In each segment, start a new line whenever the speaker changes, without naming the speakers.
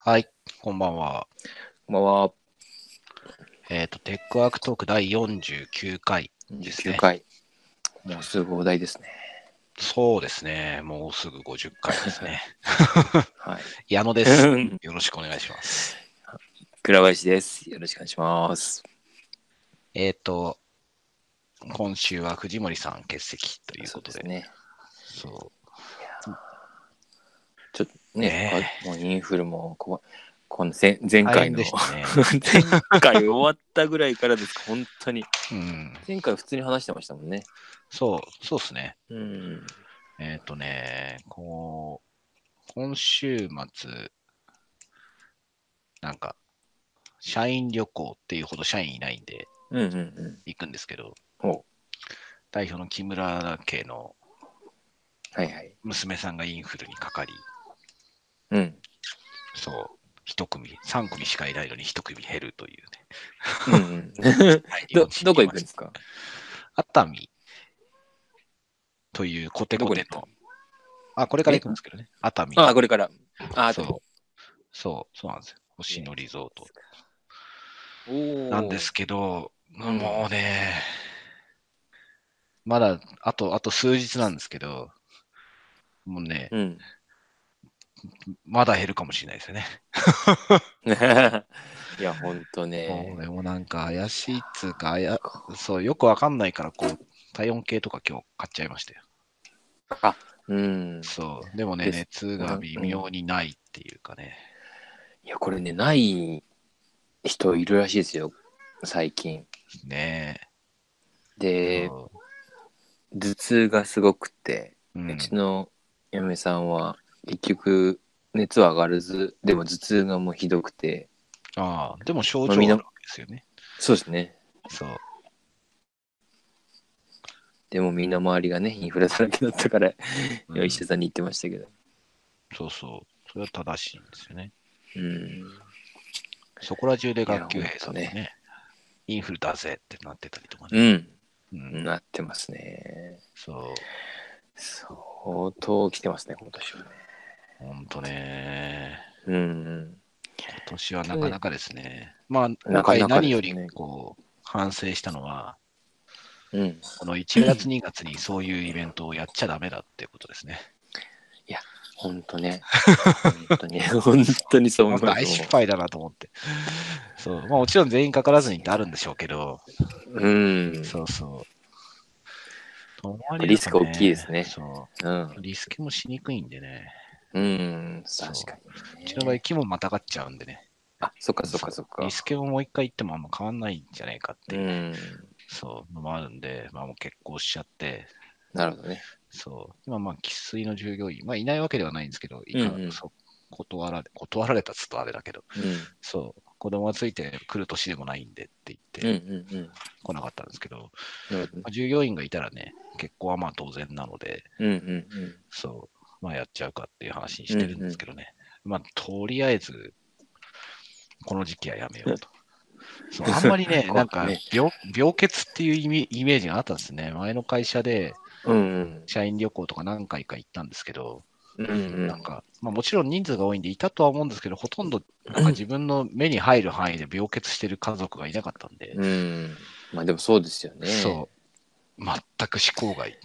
はい、こんばんは。
こんばんは。
テックワークトーク第49回です
29
ね。
回。もうすぐ大台ですね。
そうですね。もうすぐ50回ですね。
はい。
矢野です。よろしくお願いします。
倉林です。よろしくお願いします。
えっ、と、今週は藤森さん欠席という
そう
ことで、
ですね。
そ
いやちょっと
う。
ね、
ね
もうインフルもこの前
大変で
回の
したね。
前回終わったぐらいからですか、本当に。
うん。
前回普通に話してましたもんね。
そうですね。
うん。
今週末、なんか、社員旅行っていうほど社員いないんで
うんうんうん。
行くんですけど、
ほ
代表の木村家の
う。はいはい。
娘さんがインフルにかかり、
うん。
そう、一組、3組しかいないのに一組減るというね。
うんうん。
はい、日本地に
どこ
いました。
行くんですか？
熱海というコテ
どこに行ったの？
コテの、これから
え
行くんですけどね。熱海。
これから。熱海。
そう、そうなんですよ。星野リゾートなん
おー。
ですけど、
うん。
もうね、まだあと数日なんですけど、もうね、
うん。
まだ減るかもしれないですよね。
いや、ほんとね。
もうでもなんか怪
いや
しいっつうか、
ー、
そう、よくわかんないから、体温計とか今日買っちゃいましたよ。
うん。
そう。でもね、
です。
熱が微妙にないっていうかね。
いや、これね、ない人いるらしいですよ、最近。
ねえ。
で、
そ
頭痛がすごくて、
う。う
うち
ん。
の嫁さんは、結局、熱は上がらず、でも頭痛がもうひどくて、
でも症
まあ、みんな、
状あるわけですよね。
そうですね。
そう。
でもみんな周りがね、インフルだらけだったから、
うん。
お医者さんに言ってましたけど。
そうそう。それは正しいんですよね。
うん。
そこら中で
いや、
学級
ほん
閉鎖とか
とね。
ね、インフルだぜってなってたりとかね。
うん。
うん。
なってますね。
そ
相当来てますね、今年はね。
う。ほんとね。
うん。
今年はな
去年、
かなかですね。まあ、今
なかなか
回何より
ですね。
反省したのは、
うん。
この1月2月にそういうイベントをやっちゃダメだっていうことですね。
いや、ほんとね。本当に、本当にそう思います、
大失
も
敗だなと思って。そう。まあもちろん全員かからずにってあるんでしょうけど、
う。うん。
そうそう。泊
やっ
まりだと
ぱリスク大きいです
ね、
ね。
そ
うん。
う。リスケもしにくいんでね。
うん、確か
そう。うちの場合、
にね。
気もまたがっちゃうんでね。
そっかそっ
そう。
かそっか。
リスケももう一回行ってもあんま変わんないんじゃないかって
う
いうね。
ん。
そう。のもあるんで、まあもう結婚しちゃって、
なるほどね。
そう。今まあ、生粋の従業員、まあいないわけではないんですけど、
うん
そう。断られたっつうとあれだけど、
うん。うん。
そう。子供がついてくる年でもないんでって言っ
うんう
て
んうん。
来なかったんですけど、
なるほどね。
従業員がいたらね、結婚はまあ当然なので、
うんうん
そう、まあやっちゃうかっていう話に
うん。
してるん
うんうん。
ですけどね。まあとりあえず、この時期はやめようと。そう、あんまりね、なんか
ね。
病欠っていうイメージがあったんですね。前の会社で
うんうん。
社員旅行とか何回か行ったんですけど、
うんうん。
なんか、まあもちろん人数が多いんでいたとは思うんですけど、ほとんどなんか自分の目に入る範囲で病欠してる家族がいなかったんで、
うん。まあでもそうですよね。
そう、全く思考外。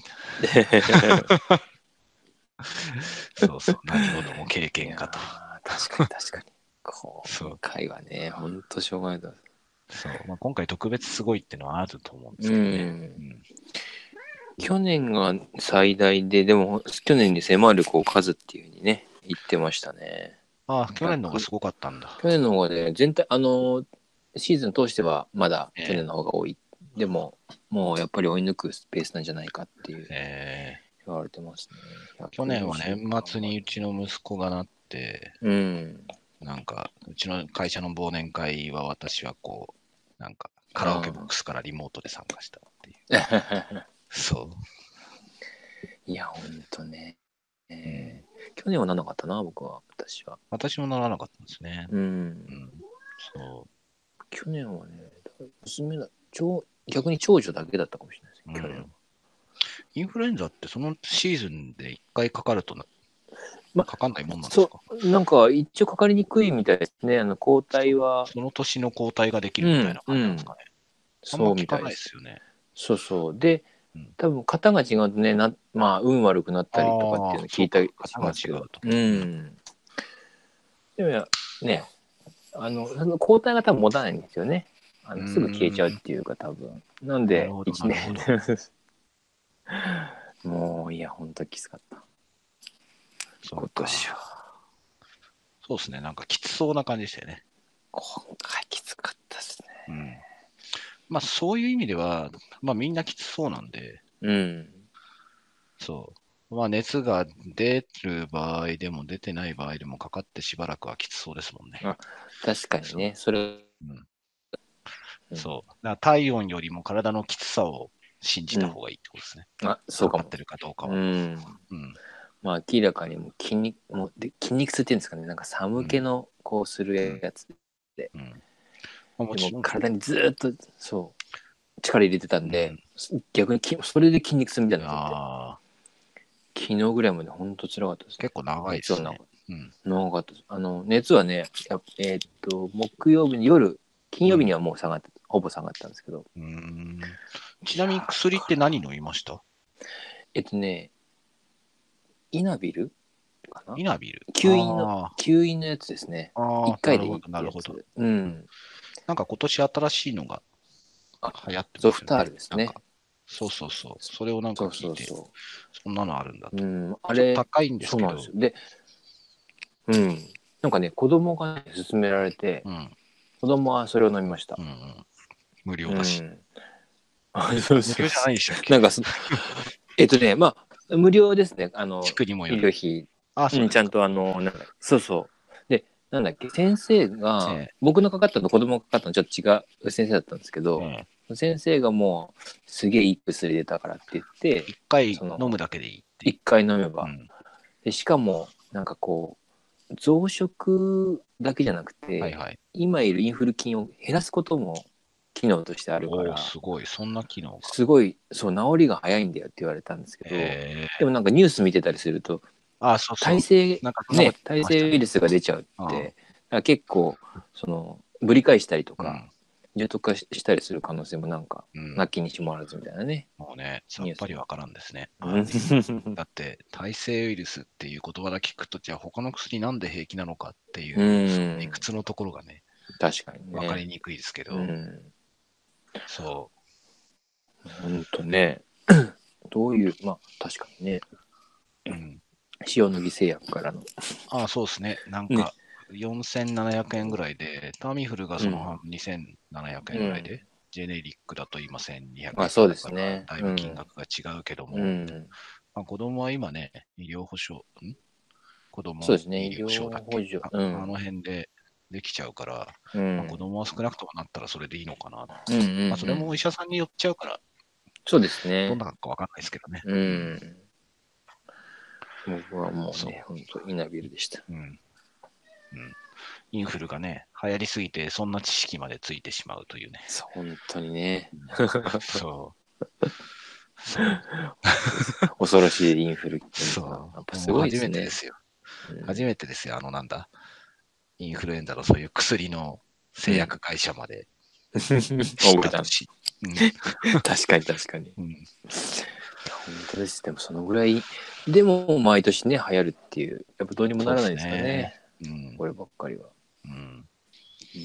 そうそう、何事も経
いや
験かと。
ー、確かに確かに。今
そう、
回はね、ほんとしょうがないだ。
そう。まあ、今回特別すごいっていうのはあると思うんです
う
けどね。う
ん。
ん。
去年が最大で、でも去年に迫る数っていうふうにね、言ってましたね。
去年の方が
100。
すごかったんだ。
去年の方がね、全体、シーズン通してはまだ去年
え
の方が多い。でも、もうやっぱり追い抜くスペースなんじゃないかっていう
え
言われてますね。
去年は年
120か
末にうちの息子がなって、
うん。
なんか、うちの会社の忘年会は私はなんか、カラオケボッ
あ
クスからリモートで参加したっていう。
あ。
そ
いや、ほんとね。
う。うん。
去年はならなかったな、私は。
私もならなかったんですね。
うん。
うん。そ
去年はね、娘だ、逆に長女だけだったかもしれないです
う。
ね、去年は。
うん。インフルエンザってそのシーズンで1回かかると
ま
かかんないもんなんですか？
なんか一応かかりにくいみたいですね。抗体は。
その年の抗体ができるみたい
うん、
な
うん。
感じなんですかね。あんま
そう
聞かない
みたいです。
ですよね。
そうそう。で、
うん、
多分型が違うとね、まあ、運悪くなったりとかっていう
ああ、
の聞
そうか。
いたりし
型が
ますけど。
違うと。
う
うん。
ん。でもね、その抗体が多分持たないんですよね。
うー
すぐ消えちゃうっ
ん。
ていうか多分。なんで、
なるほど、
1年。
なるほど。
もう、いや、ほんときつかった。今
そう
年は。
か。そうですね。なんかきつそうな感じでしたよね。
今回きつかったですね。
うん。まあそういう意味では、まあみんなきつそうなんで、
うん。
そう。まあ熱が出る場合でも出てない場合でもかかってしばらくはきつそうですもんね。
あ、確かに
そう。
ね。それ、
うん、
うん。
そう。だから体温よりも体のきつさを信じ
うん、
た方がいいってことですね。
あ、そうかも。
かかってるかどうか
う
は。
ん。
うん。
まあ、明らかにもう筋肉痛っていうんですかね。なんか寒気
うん。
のこうする
うん。
やつで。
うん。まあ、も
でも
ちろん、
体にずーっと、そう、力入れてたんで、
うん。
逆にそれで筋肉痛みたいになっちゃって。
ああ、
昨日ぐらいまでほんと辛かったですね。
結構長いですね。
熱は
うん。
長かったです。熱はね、木曜日に夜、金
うん。
曜日にはもう下がって、ほぼ下がったんですけど。
うーん。ち
いや
なみに薬って何飲みました？
ね、イナビルかな。
イナビル。あ
吸引のやつですね。
あ、ああ、な
一回でいいっ
るほど、なるほど。
てやつ。うん。
なんか今年新しいのが
あ、
流行ってま
ゾフター
すよね。
ルですね。
なんか、そうそうそう。それをなんか
そう
聞いて、
そうそ
そんなのあるんだ
う。う
と。
ん、あ
ちょっと
れ、
高いんですけど、
そうなんですよ。で、うん。なんかね、子供がね、勧められて、
うん、
子供はそれを飲みました。
うん、うん。無料だし。
うん。あ、そう
無料じゃ
そうそう。
ないでしたっけ？
なんかまあ、無料ですね。
地区にも
医
よる。
療費。
ああ、そ
うん、
うですか。
ちゃんとそうそう。で、なんだっけ、先生が、
え
僕のかかったの子供がかかったのちょっと違う先生だったんですけ
え、え
ど、
え。
先生がもう、すげえいい薬出たからって言って、
一回飲む
その、
だけでいいってい
一回飲め
う。う
ば。
ん。
で、しかも、なんかこう、増殖だけじゃなくて、
はいはい。
今いるインフル菌を減らすことも機能としてあるか
おお、
ら、
すごい。そんな機能が。
すごい、そう、治りが早いんだよって言われたんですけど、
ええ。
でもなんかニュース見てたりすると、
ああ、そうそう。なんかそんなこと言って
耐
ましたね。
性ウイルスが出ちゃうっ
ああ、
て、だから結構、ぶり返したりとか、
うん、
重篤化したりする可能性もなんか、
うん。
なきにしもあらずみたいなね、
もうね、さっ
ニュースも。
ぱりわからんですね。
うん
だって、耐性ウイルスっていう言葉だけ聞くと、じゃあ他の薬なんで平気なのかって
う
いう、その理
ん、
屈のところがね、
確かにね。
わかりにくいですけ
う
ど、
ん、
そ
ほんとね。どういう、まあ確かにね、
う。うん。
塩野義製薬からの。
ああ、そうですね。なん
ね。
か、4700円ぐらいで、タミフルが
うん。
その半2700円ぐらい
うん。
で、ジェネリックだと今1200
あ、そうで
円だから、
すね。
だいぶ金
うん。
額が違うけど
う
も、
ん。
まあ、子供は今ね、医療保障、子供
そうですね。医療
医療証だっけ？
補助。
あ、あの
うん。
辺でできちゃうから、まあ、子
うん。
供は少なくともなったらそれでいいのかな。
うんうんう
まあ、それもお医
ん。
者さんによっちゃうから、
そうですね。
どんなかわかんないですけどね。
う
うん。
ん。僕はもうね、
そ
本当イナビルでした。
う。うん。うん。インフルがね、流行りすぎて、そんな知識までついてしまうというね。
そう、本当にね。
うん、そう。そう。
恐ろしいインフルエンザ。
そう。
やっぱすごいで
もう初
すね。
めてですよ。初
うん。
めてですよ。なんだ。インフルエンザのそういう薬の
うん。
製薬会社まで知っ
覚えたの。
た年。うん。
確かに確かに。い
うん。
や、本当です。でもそのぐらい、でも毎年ね、流行るっていう、やっぱどうにも
そうです
ならないですか
ね。
ね。
うん。
こればっかりは。
うん。
うん。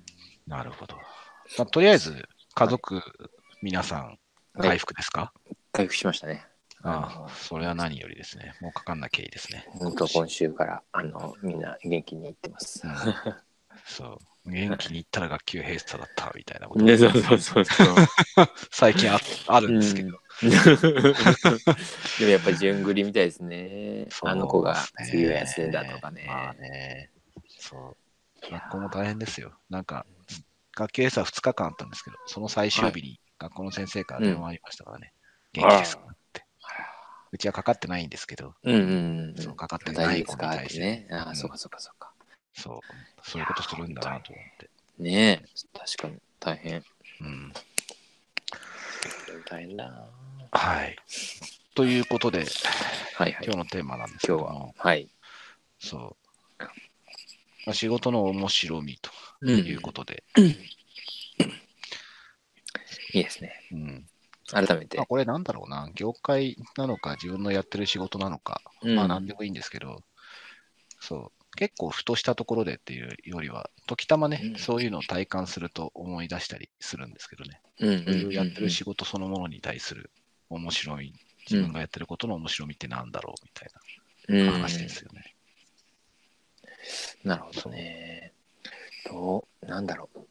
なるほど。まあ、
そう
とりあえず、
ですよ。はい。
家族、皆さん、回
はい。
復ですか？
回復しましたね。
ああ、それは何よりですね。もうかかんなきゃいいですね。
本当
今年。
今週から、みんな元気に行ってます。
うん。そう。元気に行ったら学級閉鎖だった、みたいなことが
ね、
ね。
そうそうそうそう。
最近あるんですけど。
うん。でもやっぱり順繰りみたいですね。あの子
そうです
が次は休んだと
ね。
か
まあ
ね。
ね。そう。
いや
学校も大変ですよ。なんか、学級閉鎖2日間あったんですけど、その最
ー、はい。
終日に学校の先生から
うん。
電話ありましたからね。元気ですか
あ
って。うちはかかってないんですけど、
ら。うんう
うん、
んうん
そう、かかって
うん。大
ない子
丈夫ですかっ
に対してね。
てね。ああ、
うん、
そうかそうかそうか。
そう、
いや
そういうことす
ー、本当に
るんだなと思って。
ね。ねえ、確かに大変。
うん、
大変だな。
はい。 ということで、
はいはい。
今日のテーマなんですけ
今日は。
ども、
はい。
まあ、仕事の面白みと
うん。
いうことで、
いいですね。
うん
改めて。
これなんだろうな、業界なのか、自分のやってる仕事なのか、まあ何でもいいんですけど、結構ふとしたところでっていうよりは、時たまね、そういうのを体感すると思い出したりするんですけどね、そういうやってる仕事そのものに対する面白み、自分がやってることの面白みってなんだろうみたいな話ですよね。
なるほどね。なんだろう。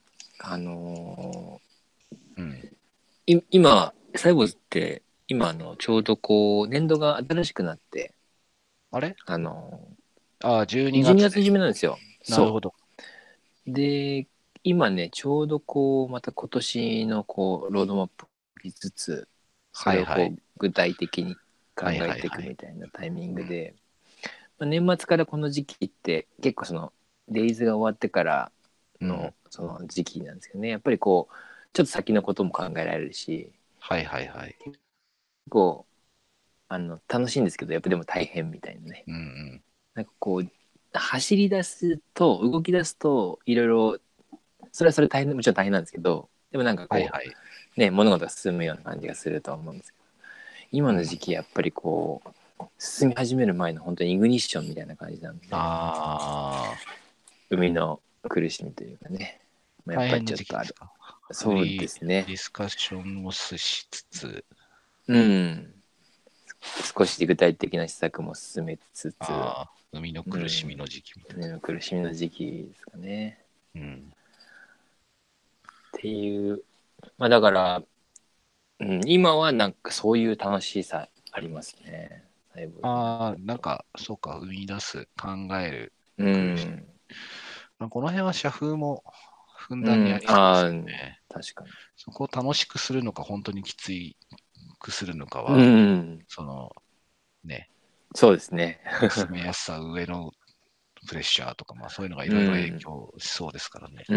今、サイボーズって、今、ちょうどこう、年度が新しくなって、
あれ
12
12月
月
で。
初めなんですよ。そ
なるほど。
う。で、今ね、ちょうどこう、また今年のこう、ロードマップを見つつ、それをこう、具体的に考えていくみたいなタイミングで、年末からこの時期って結構そのデイズが終わってからのその時期なんですけどね、やっぱりこうちょっと先のことも考えられるし、結構楽しいんですけど、やっぱでも大変みたいなね、なんかこう走り出すと動き出すといろいろそれはそれ大変、もちろん大変なんですけど、でもなんかこう、ね、物事が進むような感じがするとは思うんですけど、今の時期やっぱりこう進み始める前の本当にイグニッションみたいな感じなんで、海の苦しみというかね、やっぱりちょっとある。そうですね。
ディスカッションをしつつ、
少し具体的な施策も進めつつ、
海の苦しみの時期みたいな。
海の苦しみの時期ですかね。っていう、だから、今はなんかそういう楽しさありますね。
なんか、そうか、生み出す、考える、この辺は社風もふんだんにありそうですよね。
確かに。
そこを楽しくするのか、本当にきついくするのかは、
そうですね。
進めやすさ、上のプレッシャーとか、そういうのがいろいろ影響しそうですからね。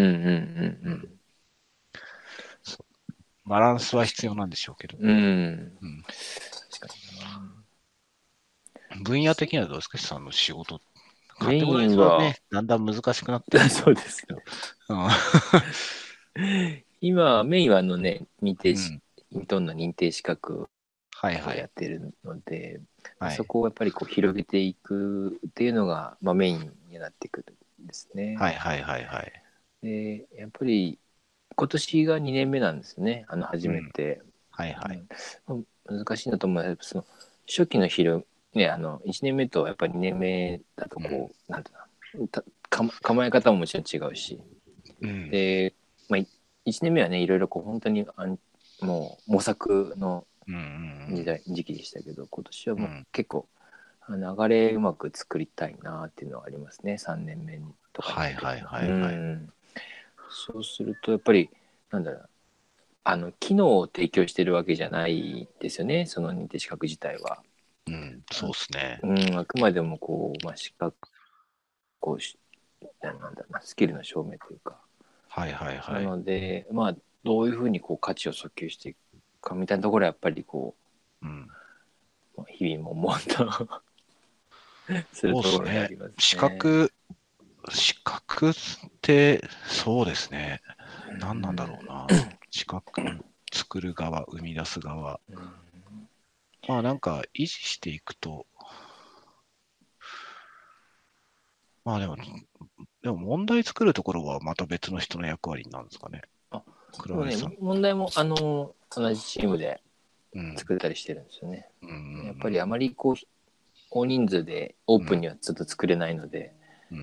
バランスは必要なんでしょうけど。確かに。分野的にはどうですか、さんの仕事。カテゴライズはね、だんだん難しくなってる。
そうですけど。今、メインはどんな認定資格をやってるので、そこをやっぱりこう広げていくっていうのが、メインになってくるんですね。で、やっぱり今年が2年目なんですね、初めて。難しいなと思うのは、その初期の1年目とやっぱり2年目だとこう、なんていうの、構え方ももちろん違うし、で、1年目はね、いろいろこう本当にもう模索の時期でしたけど、今年はもう結構流れうまく作りたいなっていうのはありますね、3年目とかに。そうするとやっぱりなんだろう、機能を提供してるわけじゃないですよね、その認定資格自体は。
そうですね。
あくまでもこう、資格こうなんだろうな、スキルの証明というか。なので、どういうふうにこう価値を訴求していくかみたいなところはやっぱりこう、日々も悶々するところでありますね。
資格ってそうですね。何なんだろうな。資格作る側、生み出す側。なんか維持していくと、でも問題作るところはまた別の人の役割なんですかね。
問題も同じチームで作ったりしてるんですよね。やっぱりあまりこう大人数でオープンにはちょっと作れないので、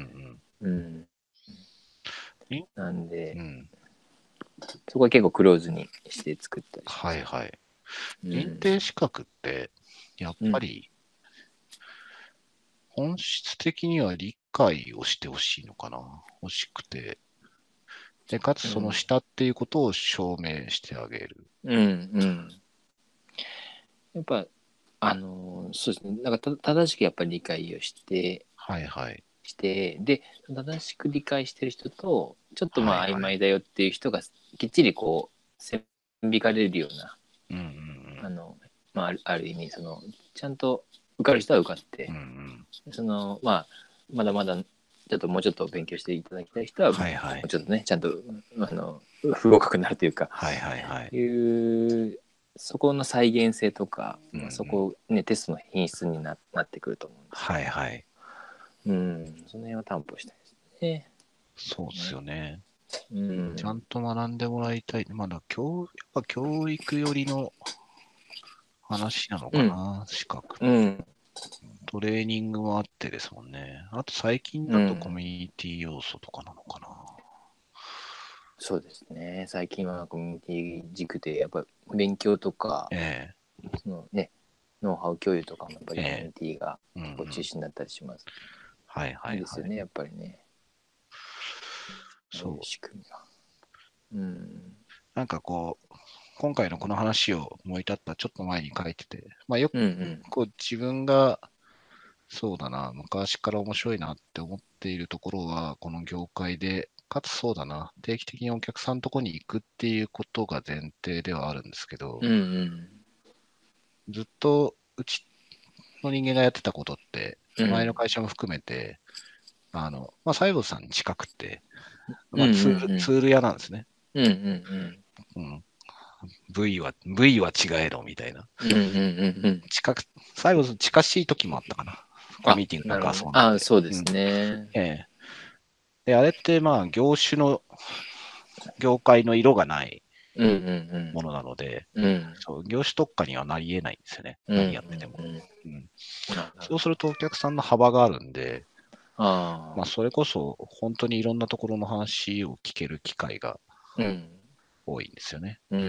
なんで、そこは結構クローズにして作ったりします。
認定資格ってやっぱり本質的には理解をしてほしいのかな。欲しくて。で、かつその下っていうことを証明してあげる。
やっぱそうですね。なんか正しくやっぱり理解をして、で、正しく理解してる人と、ちょっと曖昧だよっていう人がきっちりこう線引かれるような、 まあ、ある意味ちゃんと受かる人は受かって、
うん
まあ、まだまだもうちょっと勉強していただきたい人は、
はいはい
もうちょっとねちゃんと不合格になるというか、
はいはいはい。
いうそこの再現性とか、
うんうん、
そこねテストの品質になってくると思うんですけど、
はいはい。
その辺は担保したいですね。
そうですよね。
うん、
ちゃんと学んでもらいたい。まだやっぱ教育寄りの話なのかな、資格。
うん、
トレーニングもあってですもんね。あと最近だとコミュニティ要素とかなのかな。
そうですね。最近はコミュニティ軸でやっぱり勉強とか、
え
ノウハウ共有とかもやっぱりコミュ
ええ
ニティが
うんうん。
中心だったりします。
はいはいはい。
いいですよね、やっぱりね。そういう
そう。
仕組みは。うん。
なんか今回のこの話を思い立ったちょっと前に書いてて、まあよく
うんうん。
自分がそうだな、昔から面白いなって思っているところは、この業界で、かつそうだな、定期的にお客さんのところに行くっていうことが前提ではあるんですけど、
うんうん。
ずっとうちの人間がやってたことって、前の
うん
会社も含めて、まあ、サイボさんに近くて、
うんう
まあ、ツ
ん
ール屋なんですね。
うんうん
うん。V は違えど、みたいな。
うんうんうんうん
近く、サイボ近しい時もあったかな。コ
あ、
ミーティングなん
なるほどね。
か遊んでて。
あ、そうです
うん。
ね。
ええ。で、あれってまあ、業界の色がない
うんうん
ものなので、
うんうん
そう、業種特化にはなり得ないんですよね。
うん
何やってても。
うんうん。
うん。
なるほど。
そうするとお客さんの幅があるんで、まあ、
ああ。
それこそ本当にいろんなところの話を聞ける機会が
うん。
多いんですよね。
うん。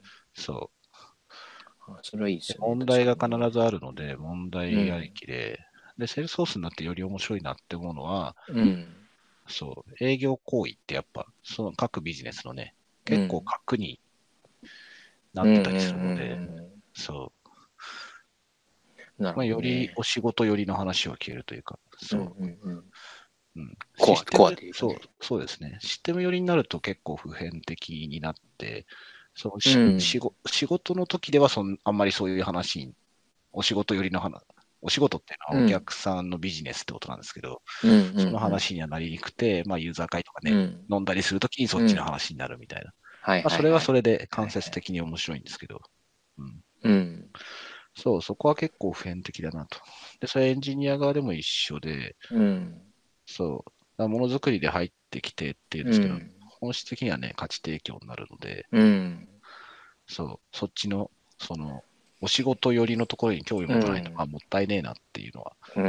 そう。
それはいいで
で
すよね、
問題が
確かにね。
必ずあるので、問題あり
うん。
きで、で、セールスソースになってより面白いなって思うのは、
うん。
そう、営業行為ってやっぱ、その各ビジネスのね、結構
うん。
核にな
うんうん
ってたりするので、
うん
そ
うん。なる
まあ、
ほど
よりお
ね。
仕事寄りの話を聞けるというか、
うん
そ
うんうん。
う。うん、
コアというかね。
そうですね。システム寄りになると結構普遍的になって、その
うん。
仕事の時ではあんまりそういう話に、お仕事寄りの話、お仕事っていうのはお
うん。
客さんのビジネスってことなんですけど、
うんう
その
ん
話にはなりにくくて、まあ、ユーザー会とかね、
うん。うん。
飲んだりするときにそっちの
うん。
話になるみたいな。
はい
まあ、それは
はいはい。
それで間接
はいはい。
的に面白いんですけど、うん、
うん。
そう、そこは結構普遍的だなと。で、それエンジニア側でも一緒で、
うん。
そう、ものづくりで入ってきてっていうんですけど、
うん。
本質的にはね、価値提供になるので、
うん。
そう、そっちの、お仕事寄りのところに興味
う
持たないと、まあ、
ん。
もったいねえなっていうのは、
うん。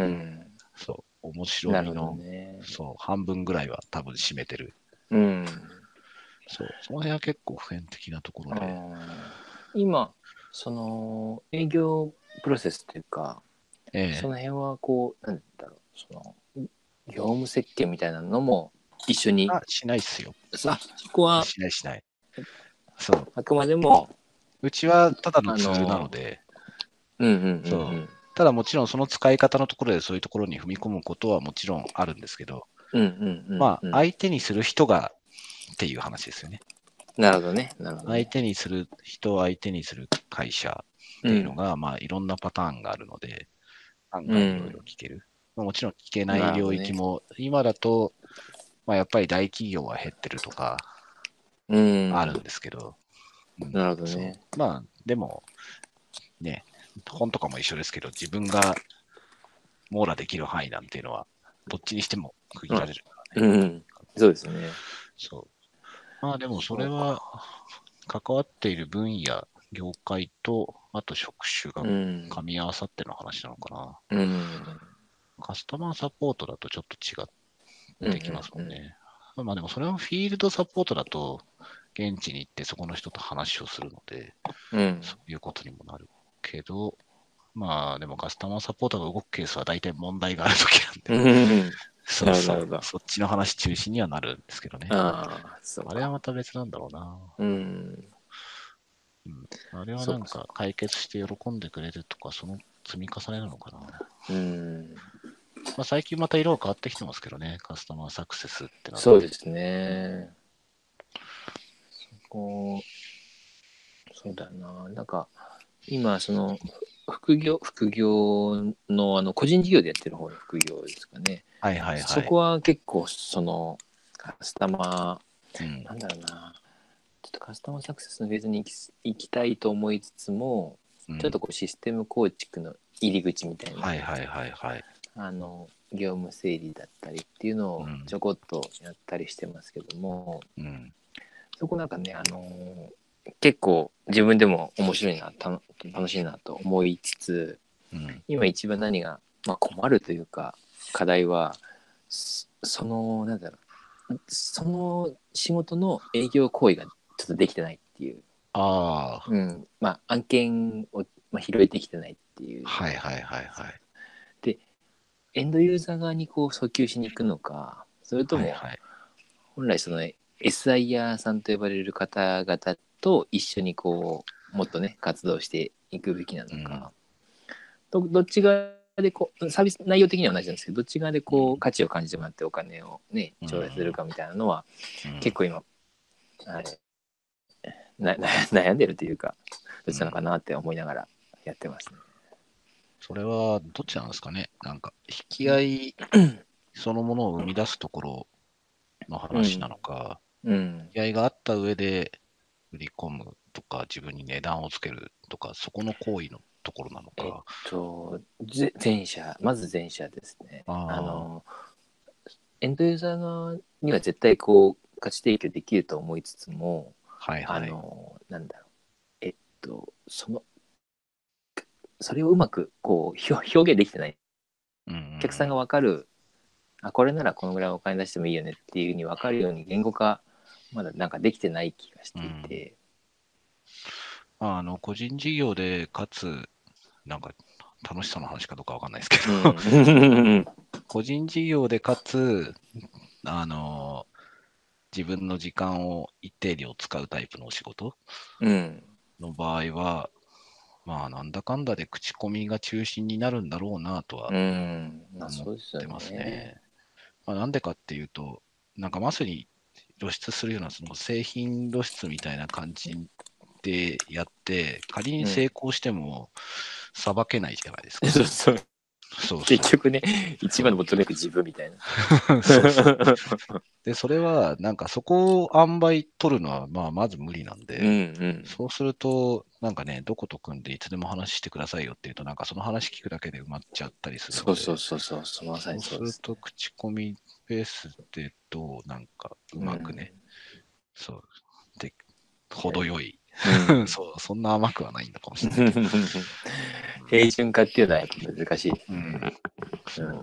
そう、面白
なるほど
みの、
ね。
そう、半分ぐらいは多分占めてる。
うん。
そう、その辺は結構普遍的なところで、
今、営業プロセスというか、
ええ、
その辺はなんだろう、業務設計みたいなのも一緒に、
しないっすよ。
そこは
しないしない。そう。
あくまでも、
うちはただの
あ
ツールなの
の、
で、
うんうんうん
そう。ただもちろんその使い方のところでそういうところに踏み込むことはもちろんあるんですけど、
うん。うんうんうん
まあ、
うん。
相手にする人がっていう話ですよね。
なるほどね。なるほどね。
相手にする人を相手にする会社っていうのが、まあ、いろんなパターンがあるので、案
うん。
外いろいろ聞ける。まあもちろん聞けない領
なるほどね。
域も、今だと、まあ、やっぱり大企業は減ってるとか
うん。
あるんですけど、うん、
なるほど
そ
ね。
う。まあ、でも、ね、本とかも一緒ですけど、自分が網羅できる範囲なんていうのは、どっちにしても区切られるからね。
うん。そうですね。
そう。まあでもそれ
そう
は、
か。
関わっている分野、業界と、あと職種が
うん。
噛み合わさっての話なのかな。
うん。
カスタマーサポートだとちょっと違っ
うん
てきますも
うん
んね。まあでもそれもフィールドサポートだと、現地に行ってそこの人と話をするので、
うん。
そういうことにもなるけど、まあでもカスタマーサポートが動くケースは大体問題があるときなんで、
うん。うん。
そうそう。
なるほど、なるほど。
そっちの話中心にはなるんですけどね。
ああ、そう
あれは
か。
また別なんだろうな。
うん。
うん。あれは
そう
なん
か、そうか。
か解決して喜んでくれるとか、その積み重ねなのかな。
うん。
まあ最近また色が変わってきてますけどね。カスタマーサクセスってなって。
そうです
うん。
ね。こそうだよな。なんか、 今、その、副業の、個人事業でやってる方の副業ですかね。
はいはいはい。
そこは結構、その、カスタマ
うん。
なんだろうな、ちょっとカスタマーサクセスのフェーズに行きたいと思いつつも、
うん。
ちょっとこうシステム構築の入り口みたいな、
はいはいはいはい。
業務整理だったりっていうのを
うん。
ちょこっとやったりしてますけども、
うん。
そこなんかね、結構自分でも面白いな、楽しいなと思いつつ、
うん。
今一番何が、まあ、困るというか、課題は、なんだろう、その仕事の営業行為がちょっとできてないっていう、
ああ。
まあ、案件を、まあ、拾えてきてないっていうのが、
はいはいはいはい。
で、エンドユーザー側にこう訴求しに行くのか、それとも、
はいはい。
本来その SIR さんと呼ばれる方々と一緒にこう、もっとね、活動していくべきな
うん。
のか、どっち側でこう、サービス内容的には同じなんですけど、どっち側で
うん。
こう、価値を感じてもらってお金をね、
うん。
頂戴するかみたいなのは、
うん。
結構今、あれ悩んでるというか、どっちなのか
うん。
なって思いながらやってますね。
それはどっちなんですかね。なんか、引き合いそのものを生み出すところの話な
うん。
のか、
うん。
引き合いがあった上で売り込むとか、自分に値段をつけるとか、そこの行為のところなのか。
前者、まず前者ですね。
あ
エンドユーザー側には絶対こう、価値提供できると思いつつも、
あ、はいはい。
なんだろう。それをうまくこう表現できてない。
うんうんう
お客さんが
ん。
分かる、これならこのぐらいお金出してもいいよねっていうふうに分かるように言語化、まだなんかできてない気がしてい
うん。
て。
まあ、個人事業で、かつ、なんか、楽しさの話かどうかわかんないですけ
う
ど、
ん。
個人事業でかつ、あの、自分の時間を一定量使うタイプのお仕事
うん。
の場合は、まあ、なんだかんだで口コミが中心になるんだろうなとは
うん。まあ
思っ
そうですよ
てます
ね。
ね。まあ、なんでかっていうと、なんかまさに露出するようなその製品露出みたいな感じでやって、仮に
うん。
成功してもさばけないじゃないですか。
そうそう。
そうそ
結局ね、
う。そう。
一番のボトルネック自分みたいな。
そうそう。で、それは、なんかそこを塩梅取るのは、まあ、まず無理なん
うんう
で、
ん。
そうすると、なんかね、どこと組んでいつでも話してくださいよっていうと、なんかその話聞くだけで埋まっちゃったりする
そう
ので、
そうそうそう、まさに
そうする
そうですね。
と口コミベースでどう、なんかう
うん。
まくね、そう、で、
いやい
程よい。
や、うん。
そう、そんな甘くはないのかもしれないけど。
平準化っていうのはやっぱ難しいです
うん、う
ね。
ん、
うん。
そう、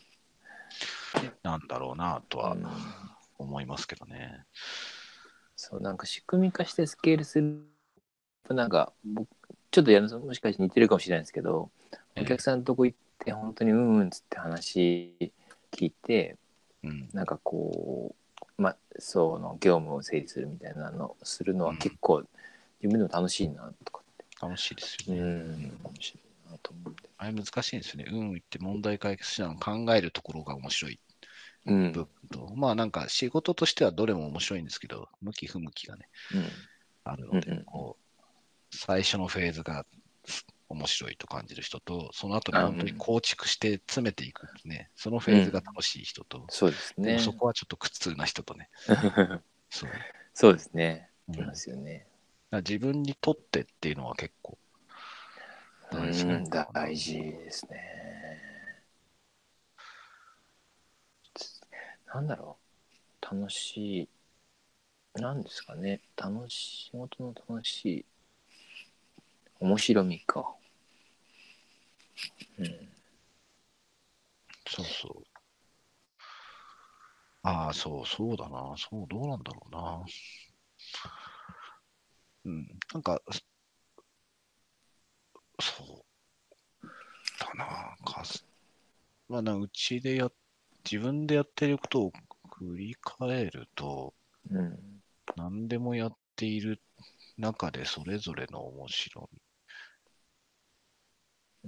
なんだろうなとは
うん。
思いますけどね。
そう、なんか仕組み化してスケールすると、なんか、ちょっと矢野さんもしかして似てるかもしれないんですけど、お客
ええ、
さんのとこ行って、本当にうんうんっつって話聞いて、
うん、
なんかこう、その業務を整理するみたいなのをするのは
うん、
結構自分でも楽しいなとかって。
楽しいですよ
う
ね。う
ん、
ん、
面白いなと思うんで。
あれ難しいんですよね。言って問題解決手段を考えるところが面白い
うん、
部分と、まあなんか仕事としてはどれも面白いんですけど、向き不向きがね、
うん、
あるので、
うん、
こう、最初のフェーズが面白いと感じる人と、その後に
あ、う
本当に
ん、
構築して詰めていくね、そのフェーズが
うん、
楽しい人と、
そうです
でもそ
ね。
こはちょっと苦痛な人とね、そ
そうですね。
う。うん、
いま
だか
すよね。
ら自分にとってっていうのは結構
う
大事な
ん、
のかな。
大事ですね。なんだろう、楽しい、なんですかね。仕事の楽しい、面白みか。うん。
そうそう。ああ、そう、そうだな。そう、どうなんだろうな。うん。なんか、そうだな。まあ、うちで自分でやってることを繰り返ると、
うん。
何でもやっている中でそれぞれの面白み。
うん。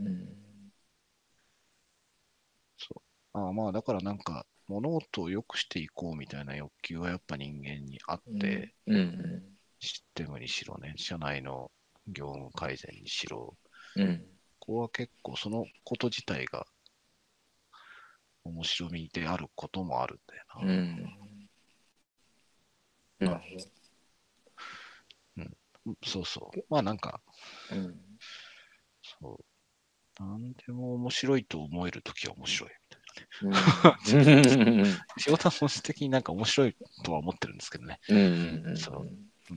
そう。まあ、だからなんか、物事を良くしていこうみたいな欲求はやっぱ人間にあっ
うん。
て、
うん。
システムにしろね、社内の。 業務改善にしろ、
うん。
ここは結構そのこと自体が面白みであることもあるんだよな。
うん。なる
うん、そうそう。まあなんか、
ほど。うん。
そう。なんでも面白いと思えるときは面白い
う
みたいな。
ん。
仕事は本質的になんか面白いとは思ってるんですけどね。
うん。うん。
そう。うん。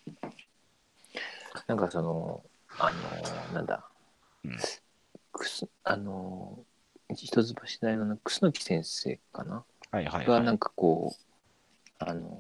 なんかその、なんだ、
うん、
くす、一橋大の楠木先生かな
はいはいはい。
がなんかこう、あの、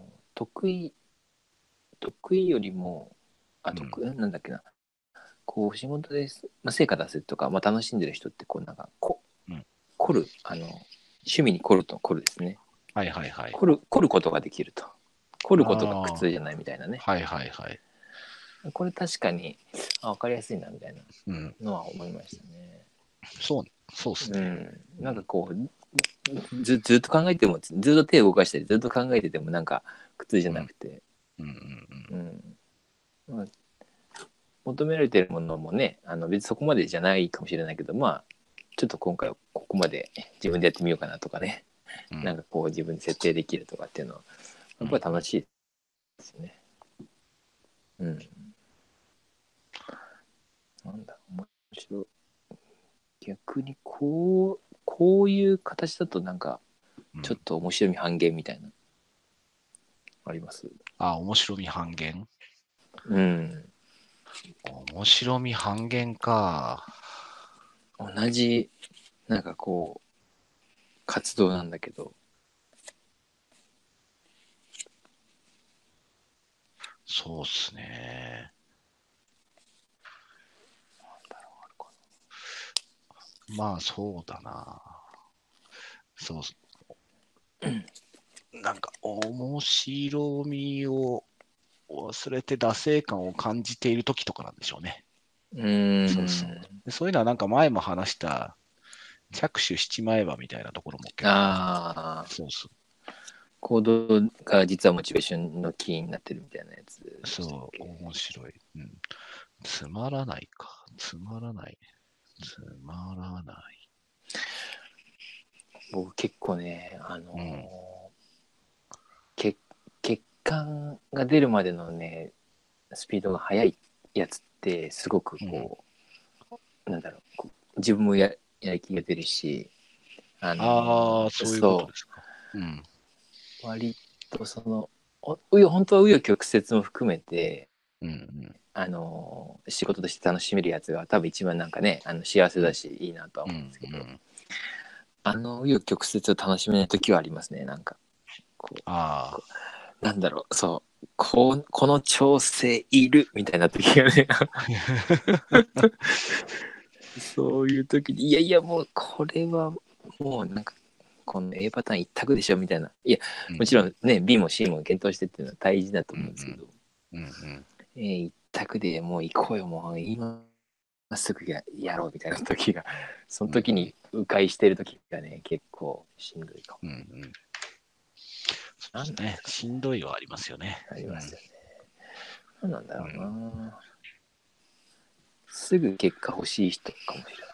得意よりも、
うん。
なんだっけな、こう仕事で、まあ、成果出せとか、まあ、楽しんでる人ってこうなんか
うん。
凝る趣味に凝るですね。
はいはいはい。
凝ることができると。凝ることが苦
ああ、
痛じゃないみたいなね。
はいはいはい。
これ確かに分かりやすいなみたいな
うん。
のは思いましたね。
そうですね。
うん、なんか
うん。
こうずっと考えてもずっと手を動かしてずっと考えててもなんか苦痛じゃ
うん。
なくて、
うん。うん。
うん、まあ、求められてるものもね別にそこまでじゃないかもしれないけどまあちょっと今回はここまで自分でやってみようかなとかね
うん。
なんかこう自分で設定できるとかっていうのは
うん。
やっぱり楽しいですよね。うん。なんだ面白い。逆にこういう形だとなんか
うん。
ちょっと面白み半減みたいなあります？
あ、面白み半減。
うん。
面白み半減か。
同じなんかこう活動なんだけど。
そうっすね。まあそうだな。そう、なんか面白みを忘れて惰性感を感じている時とかなんでしょうね。
うー
そうそう。
ん。
でそういうのはなんか前も話した着手しちまえばみたいなところも結構、
ああ、
そうそう。
行動が実はモチベーションのキーになってるみたいなやつでしたっ
そう、
け？
面白い。うん。つまらないか。つまらない。つまらない。
僕結構ね、
うん。
血血管が出るまでのね、スピードが速いやつってすごく
うん。
こう、なんだろう、自分もやる気が出るし、
ああ、そういうこと
そ
ですか。うん。
う、割とその、本当は紆余曲折も含めて、
うん。
仕事として楽しめるやつが多分一番なんかね幸せ
うん。
だしいいなとは
うん。う
思うんですけど
ん。
紆余曲折を楽しめない時はありますねなんか
あ
こなんだろうそうこの調整いるみたいな時がね
あ。
そういう時にいやいやもうこれはもうなんかこの A パターン一択でしょみたいないや
うん。
もちろんね B も C も検討してっていうのは大事だと
うん。
思うんですけど、
うん。うん。
一択でもう行こうよもう今すぐやろうみたいな時がその
うん。
時に迂回してる時がね結構しんどいかも。
うん。うん。そうですね。
何なんですかね。
しんどいはありますよね。
あり
うん。
ますよね。何なんだろう
うん。
な。すぐ結果欲しい人かもしれない。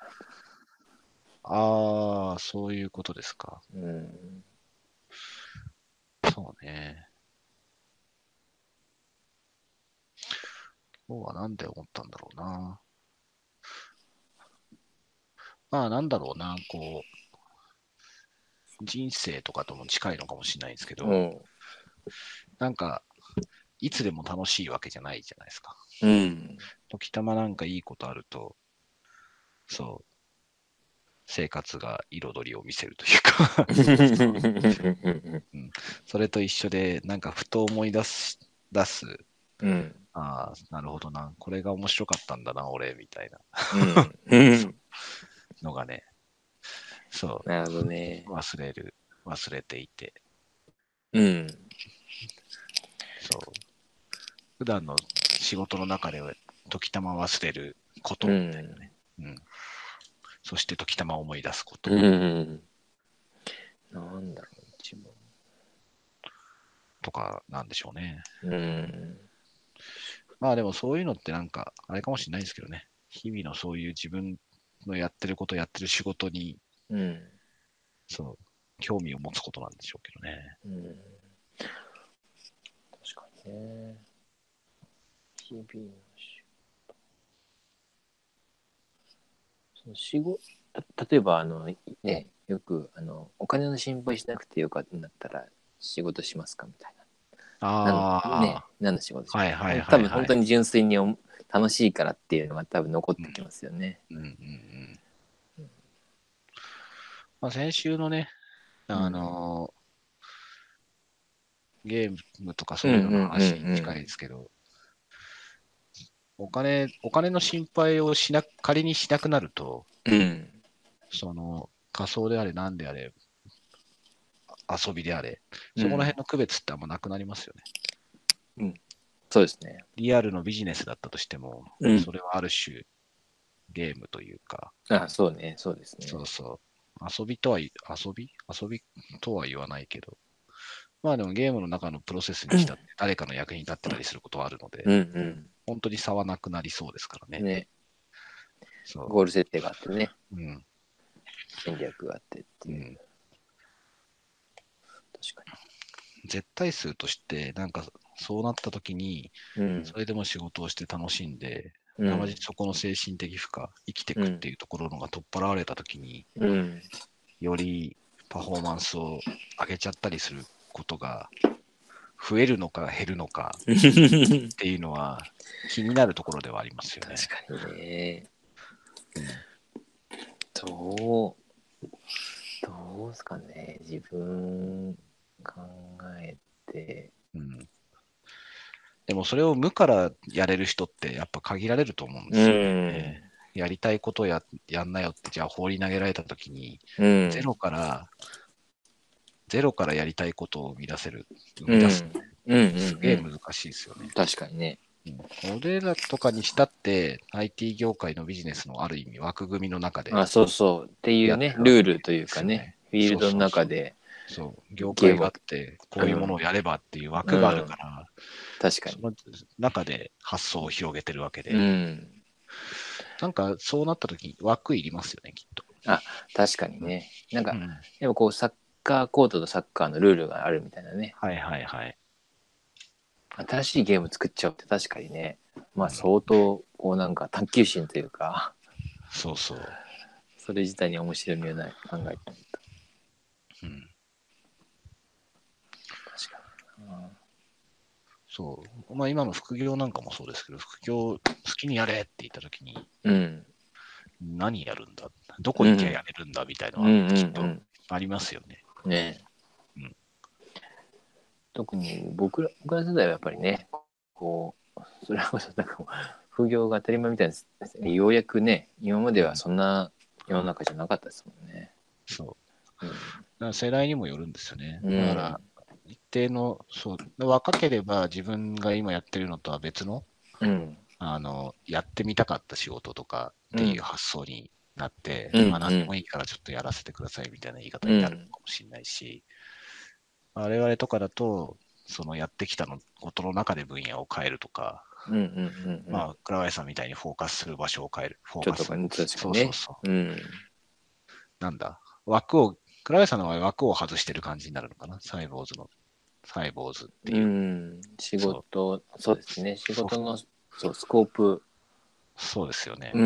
ああ、そういうことですか。
うん。
そうね。今日はなんで思ったんだろうな。まあなんだろうな。こう、人生とかとも近いのかもしれないですけど、
うん。
なんか、いつでも楽しいわけじゃないじゃないですか。
うん。
時たまなんかいいことあると、そう、生活が彩りを見せるというかそう、うん、それと一緒で、なんかふと思い出す、
うん。
ああ、なるほどな、これが面白かったんだな、俺、みたいな
うん。う
そ
ん。
うのがね、そ
なるほどね。
う、忘れていて、
うん。
そう、普段の仕事の中では時たま忘れるこ
う
とみたいな
ん。
ね。うん。そして時たま思い出すこ
う
と
ん。なんだろう、一番。
とかなんでしょうね。
うん。
まあでもそういうのってなんか、あれかもしれないですけどね。日々のそういう自分のやってること、やってる仕事に、
うん。
そう、興味を持つことなんでしょうけどね。
うん。確かにね。日々のその仕事、例えばね、よくお金の心配しなくてよかったんだったら仕事しますかみたいな。
あ
何の仕事し
あ、
ます
はいはい
多
はいはい。
分本当に純粋に楽しいからっていうのが多分残っ
うん
てきますよね。
うんうんうん。まあ、先週のね、
うん。
ゲームとか
うんうん
そういうのの話に近い
うん
ですけど、お金の心配を仮にしなくなると、
うん。うん。
仮想であれ何であれ、遊びであれ、そこら
うん。
辺の区別ってあんまなくなりますよね。
うん。そうですね。
リアルのビジネスだったとしても、
うん。
それはある種ゲームというか、
あ、そうね。そうですね。
そうそう。遊びとは言わないけど、まあでもゲームの中のプロセスにしたって誰かの役に立ってたりすることはあるので、
うん
本当に差はなくなりそうですからね。
うん。ね。
そ
ゴール設定があってね。
う。うん。
戦略があってっていう。
うん。
確か
絶対数として、なんかそうなった時に、
に。うん。
それでも仕事をして楽しんで、
うん。
なまじそこの精神的負荷、生きていくっ
うん。
ていうところのが取っ払われた時に、
うん。
よりパフォーマンスを上げちゃったりすることが増えるのか減るのかっていうのは気になるところではありますよね。
確かにね。
うん、
どどうですかね。自分考えて。
うん、でもそれを無からやれる人ってやっぱ限られると思うんで
う
すよ
ん。
ね。やりたいことやんなよってじゃあ放り投げられた時に
うん。
ゼロからゼロからやりたいことを生
うん。
み出すって
うん。うん。
すげえ難しいですよね。
確かにね。
俺らとかにしたって IT 業界のビジネスのある意味枠組みの中で
あ、そうそう。っていう
やって
ね、
るわけで
ルールというかね、
すよね。
フィールドの中で
業界があ
ゲームを、
って、こ
う
ういうものを
ん。
やればっていう
う
枠があるか
ん。
ら、
確かに。
その中で発想を広げてるわけ
う
で、
ん。
なんかそうなった時に枠いりますよね、きっと。
あ、確かにね。なんか、
うん。
やっぱこう、サッカーコートとサッカーのルールがあるみたいなね。
はいはいはい。
新しいゲーム作っちゃうって確かにね。まあ
うん、
相当、こうなんか探求心というか、
そうそ
それ自体に面白みをない考えてみると。
う。うん、
確かにな。
そう。まあ今の副業なんかもそうですけど、副業好きにやれって言った時に、
うん。
何やるんだどこ行きゃ
うん。
やれるんだみたいの
うんう
はきっと
ん
ありますよね。
うん。ねえ。
うん。
特に僕ら世代はやっぱりね、こう、それこそなんかもう、副業が当たり前みたいです。ようやくね、今まではそんな世の中じゃなかったですもんね。
そう。
うん。
だから世代にもよるんですよね。
う
だから、
ん。
一定の、そう、若ければ自分が今やってるのとは別の、
うん。
やってみたかった仕事とかっていう
うん。
発想になって、
うん。
まあ何で
うん。
もいいからちょっとやらせてくださいみたいな言い方になる
うん。
かもしれないし、我々とかだと、そのやってきたことの中で分野を変えるとか、
うん。うん。うん。
まあ、倉林さんみたいにフォーカスする場所を変える。フォーカス。
ちょっとかね、確か
そ
にね。
うそうそう。
うん。
なんだ。倉林さんの場合枠を外してる感じになるのかな。サイボーズって
う
いう。
ん。仕
そう。
事、そうですね。仕
ソフト。
事の、そう、スコープ。
そうですよね。
うん。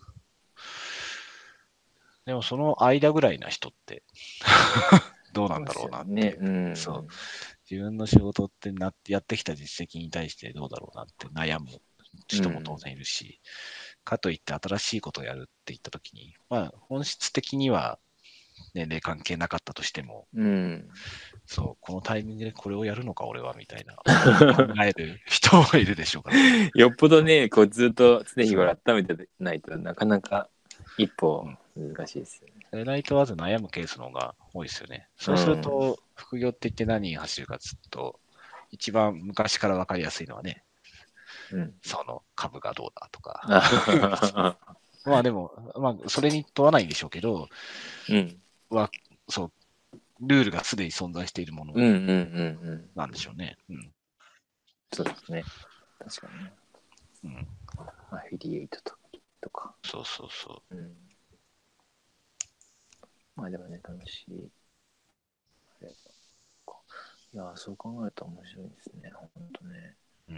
でもその間ぐらいな人ってどうなんだろう
そうですよね。
なっていう。
う
そう。
ん。
自分の仕事ってやってきた実績に対してどうだろうなって悩む人も当
うん。
然いるし、かといって新しいことをやるって言ったときに、まあ本質的には年齢関係なかったとしても、
うん。
そう、このタイミングでこれをやるのか俺はみたいな考える人もいるでしょうからね。
よっぽどね、こうずっと常日頃
そう。
温めてないとなかなか一歩
うん。
難しいですよね。
世代問わず悩むケースの方が多いですよね。そうする
うん。
と、副業って言って何に走るかっつうと、一番昔から分かりやすいのはね、
うん。
その株がどうだとか。
あ
まあでも、まあそれに問わないんでしょうけど、
うん。
は、そう、ルールがすでに存在しているもの
うんうんうんうん。
なんでしょうね。うん。
そうですね。 確かにね。
うん。
アフィリエイトとか。
そうそうそ
うん。まあでもね、楽しい。あれか。いや、そう考えると面白いですね。ほんとね。
う。うん。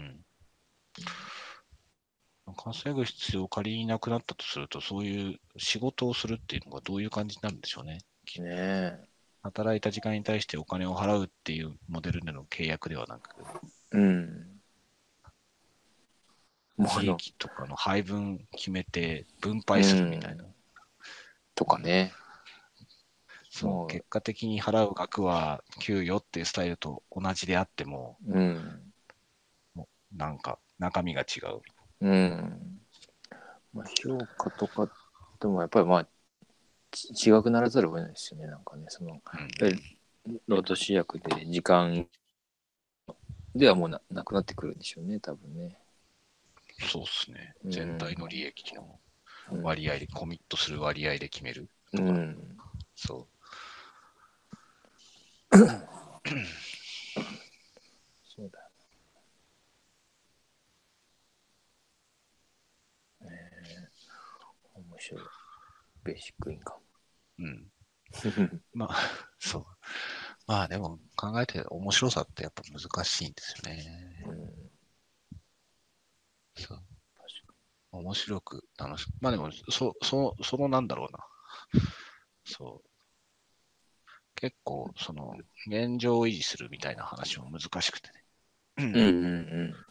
稼ぐ必要仮になくなったとすると、そういう仕事をするっていうのがどういう感じになるんでしょうね。
ねえ。
働いた時間に対してお金を払うっていうモデルでの契約ではなく、
うん。
利益とかの配分決めて分
う
配するみたいな。
ん。とかね。
そう、
も
結果的に払う額は給与っていうスタイルと同じであっても、
う、うん。
もうなんか中身が違う。
うん。まあ、評価とかでもやっぱりまあ、違くならざるを得ないですよね。なんかね、その、やっぱり労働集約で時間ではもうなくなってくるんでしょうね、多分ね。
そうですね。
うん。
全体の利益の割合で、コミットする割合で決める
う
とか、
ん。
そう。
そうだね。面白い。ベーシックインカ
うん。
ム。
まあ、そう。まあでも考えて面白さってやっぱ難しいんですよね。
うん。
そう。
確か
面白く楽しく。まあでも、そのなんだろうな。そう。結構、その、現状を維持するみたいな話も難しくてね。う
に。うん
ん。
うん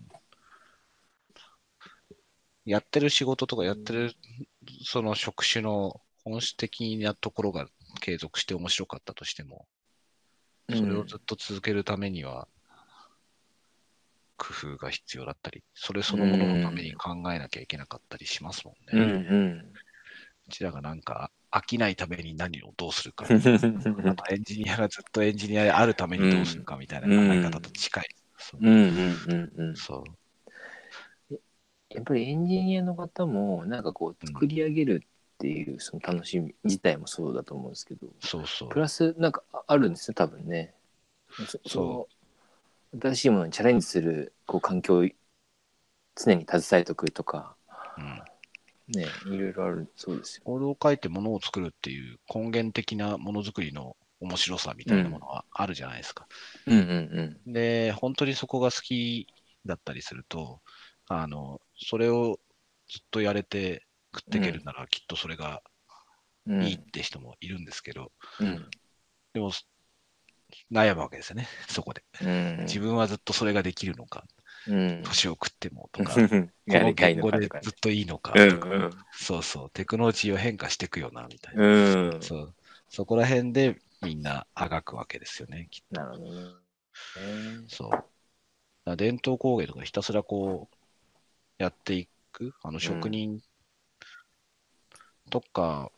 やってる仕事とか
うん。
やってるその職種の本質的なところが継続して面白かったとしても、それをずっと続けるためには工夫が必要だったり、それそのもののために考えなきゃいけなかったりしますもん
うんう
ね。
ん。
うちらがなんか飽きないために何をどうするか、
う
あ
ん。
とエンジニアがずっとエンジニアであるためにどうする
うん。
かみたいな
う
考え方と
ん。
近い。そう。
うんうんうん。
そ
やっぱりエンジニアの方もなんかこう
う。うん。
作り上げるっていうその楽しみ自体もそうだと思うんですけど、
そうそう。
プラスなんかあるんですよ多分ね。そ
そ
の新しいものにチャレンジするこう環境を常に携えておくとか
う。うん。
ね、いろいろあるそうですよ。
コードを書いてものを作るっていう根源的なものづくりの面白さみたいなも
うん
のはあるじゃないですか。
うんうん
で、本当にそこが好きだったりすると、それをずっとやれて食っていけるならきっとそれがいいっ
うん
て人もいるんですけど、
うん
でも悩むわけですよね、そこで。
うん
自分はずっとそれができるのか、
うん
年を食ってもとか、この
やりたい
言語で
のかとかね。
ずっといいのか
うん
とか、そうそう、テクノロジーを変化していくよな、みたいな。
うんうん。
そう、そこら辺でみんなあがくわけですよね、きっと。
なるほどね。
そう。だから伝統工芸とかひたすらこうやっていく、
うん
職人とか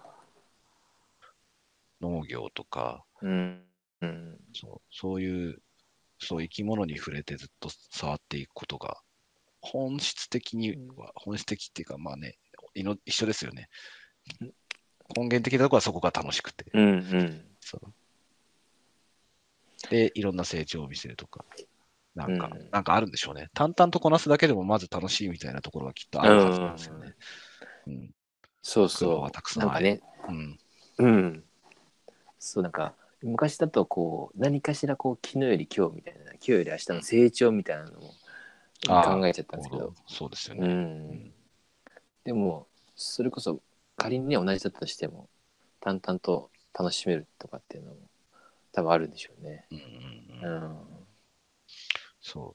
農業とか、
うんうん
そういう、そう生き物に触れてずっと触っていくことが、本質的には、本質的っていうか、まあね、一緒ですよね。根源的なところはそこが楽しくて。
うんうん
そうで、いろんな成長を見せるとか、
うん
なんかあるんでしょうね。淡々とこなすだけでもまず楽しいみたいなところはきっとあ
う
るはずなんですよ
ん。
ね。うん。
そう
苦労が
そ
たく
う。
さんあれば。
なんかね、
うん。
うん。そうなんか昔だとこう何かしらこう昨日より今日みたいな、今日より明日の成長みたいなのも
ああ、
考えちゃったんですけど、
行動。そうですよ
う
ね。う
ん。
ん。
でもそれこそ仮にね同じだったとしても淡々と楽しめるとかっていうのも多分あるんでしょうね。
うんうんうん。
うん。
そう。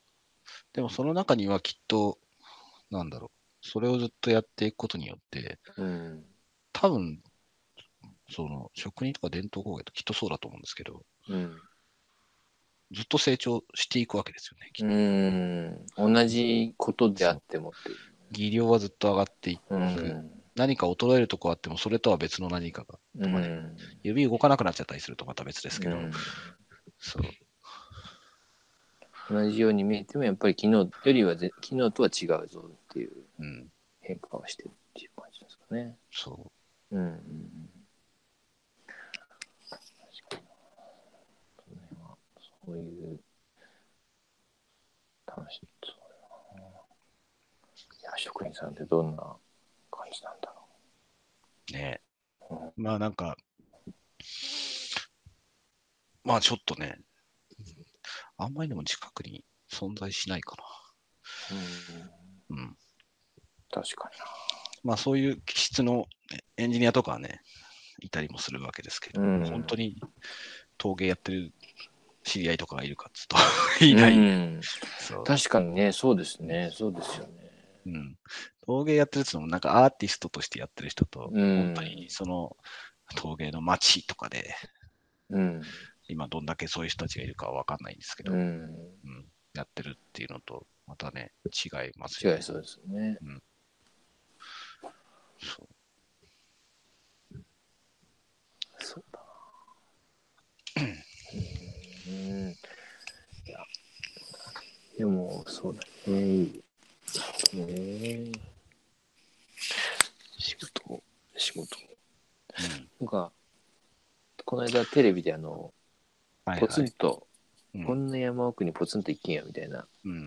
でもその中にはきっと、なんだろう。それをずっとやっていくことによって、
うん。
多分、その職人とか伝統工芸ときっとそうだと思うんですけど、
うん。
ずっと成長していくわけですよね、きっ
う
と。
ん。同じことであ
そう。
ってもっていう。
技量はずっと上がってい
う
く。
ん。
何か衰えるとこあっても、それとは別の何かが、
う
とかね。
ん。
指動かなくなっちゃったりするとまた別ですけど、
うん。
そう。
同じように見えてもやっぱり昨日よりは昨日とは違うぞっていう
うん。
変化をしてるっていう感じですかね。
そ
うんうんうん。確かにその辺はそういう楽しみそう。 人さんってどんな感じなんだろ
う。ね、
う。
まあなんか、まあちょっとね、あんまりでも近くに存在しないかな。うん。
確かにな。
まあそういう気質のエンジニアとかはね、いたりもするわけですけど、本当に陶芸やってる知り合いとかがいるかっつうといない。
そう確かにね、そうですね、そうですよね。
うん。陶芸やってるってのもなんかアーティストとしてやってる人と、本当にその陶芸の街とかで、今どんだけそういう人たちがいるかは分かんないんですけど、やってるっていうのと、またね、違いますよね。
違いそうですね。
そう。
そうだな。いや、でも、そうだね。仕事。なんか、この間テレビでポツンと、こんな山奥にポツンと一軒家みたいな、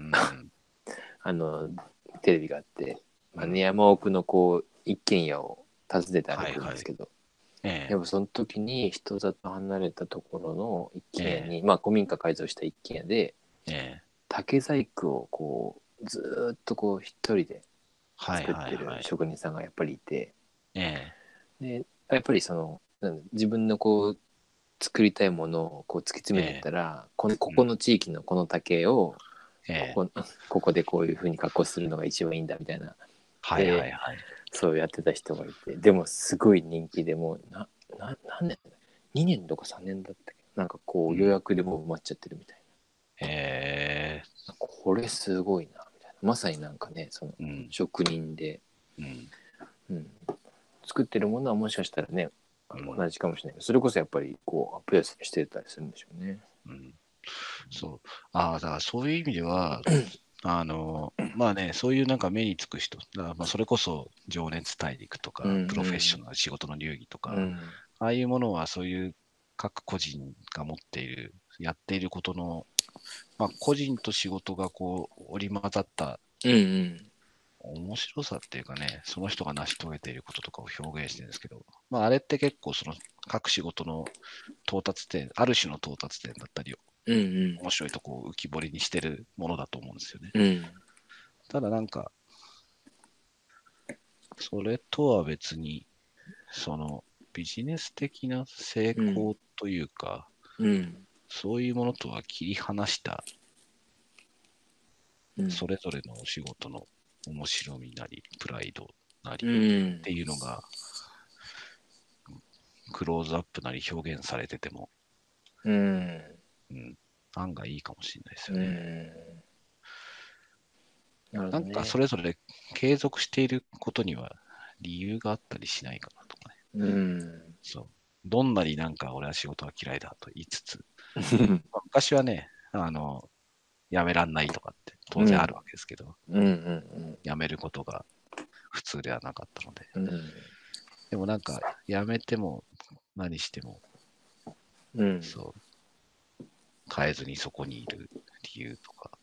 テレビがあって、山奥のこう、一軒家を訪ねて歩くんですけど、でもその時に人里離れたところの一軒家に、古民家改造した一軒家で、竹細工をこうずっとこう一人で作ってる職人さんがやっぱりいて、でやっぱりその自分のこう作りたいものをこう突き詰めていったら、ここの地域のこの竹をここでこういうふうに加工するのが一番いいんだみたいな、そうやってた人がいて、でもすごい人気で、もう何年2年とか3年だったっけ、なんかこう予約でもう埋まっちゃってるみたいな、これすごいなみたいな、まさになんかね、その職人で、作ってるものはもしかしたらね同じかもしれないけど、それこそやっぱりこうアップデートしてたりするんでしょうね。
そう。だからそういう意味では、まあね、そういうなんか目につく人、まあそれこそ情熱大陸とか、プロフェッショナル仕事の流儀とか、ああいうものはそういう各個人が持っている、やっていることの、まあ個人と仕事がこう織り交ざった面白さっていうかね、その人が成し遂げていることとかを表現してるんですけど、まああれって結構その各仕事の到達点、ある種の到達点だったりを、面白いとこを浮き彫りにしてるものだと思うんですよね。ただなんか、それとは別に、そのビジネス的な成功というか、そういうものとは切り離した、それぞれのお仕事の面白みなり、プライドなりっていうのが、クローズアップなり表現されてても、案外いいかもしれないですよね。なんかそれぞれ継続していることには理由があったりしないかなとかね。そう。どんなになんか俺は仕事が嫌いだと言いつつ、昔はね、辞めらんないとかって当然あるわけですけど、辞めることが普通ではなかったので。でもなんか辞めても何しても、そう、変えずにそこにいる理由とか。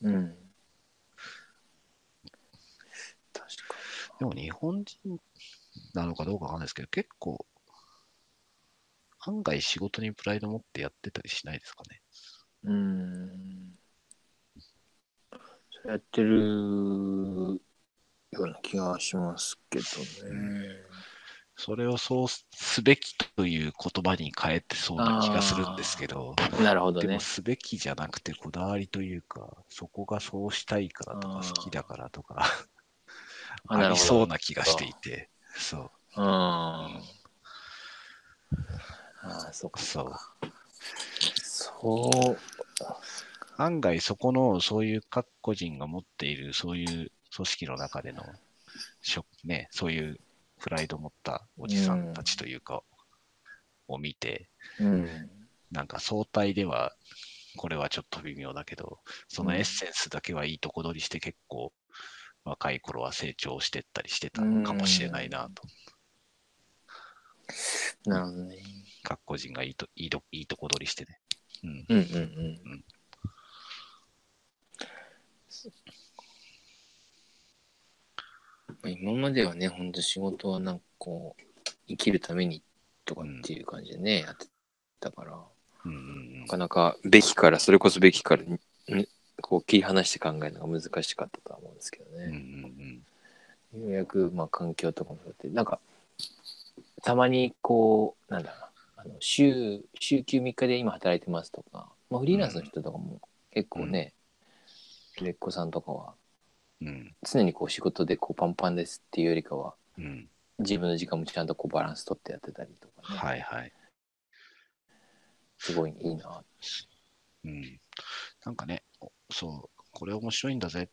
でも日本人なのかどうかわかんないですけど、結構案外仕事にプライド持ってやってたりしないですかね。
そうやってるような気がしますけどね。
それをそうすべきという言葉に変えてそうな気がするんですけど、
なるほどね。
でもすべきじゃなくてこだわりというか、そこがそうしたいからとか好きだからとかありそうな気がしていて、そう。
そうか。
そう。
そう。
案外そこのそういう各個人が持っているそういう組織の中でのね、そういうプライドを持ったおじさんたちというか、を見て、なんか相対ではこれはちょっと微妙だけど、そのエッセンスだけはいいとこ取りして結構若い頃は成長してったりしてたかもしれないなと。
なるほどね。
各個人がいいとこ取りしてね。
今まではね、本当仕事はなんかこう、生きるためにとかっていう感じでね、やってたから、なかなかそれこそべきからにこう切り離して考えるのが難しかったとは思うんですけどね。ようやく、まあ、環境とかもそうやって、なんか、たまにこう、なんだろうな、週休3日で今働いてますとか、まあ、フリーランスの人とかも結構ね、売れっ子さんとかは、常にこう仕事でこうパンパンですっていうよりかは、自分の時間もちゃんとこうバランス取ってやってたりとかね。
はいはい。
すごいいいな。
なんかね、そう、これ面白いんだぜって、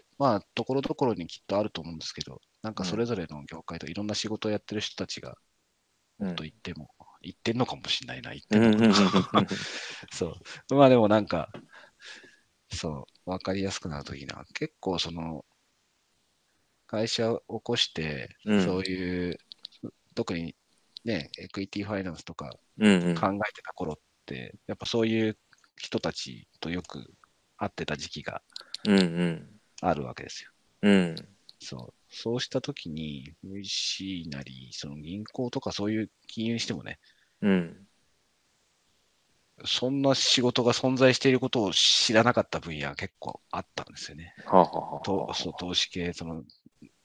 まあ、ところどころにきっとあると思うんですけど、なんかそれぞれの業界といろんな仕事をやってる人たちが、もっと言っても、言ってんのかもしれないな、言ってんのかな。そう。まあでもなんか、そう、わかりやすくなるといいな。結構その、会社を起こして、そういう、特にね、エクイティファイナンスとか考えてた頃って、やっぱそういう人たちとよく会ってた時期があるわけですよ。そうしたときに、VC なり、その銀行とかそういう金融にしてもね、そんな仕事が存在していることを知らなかった分野が結構あったんですよね。投資系、その、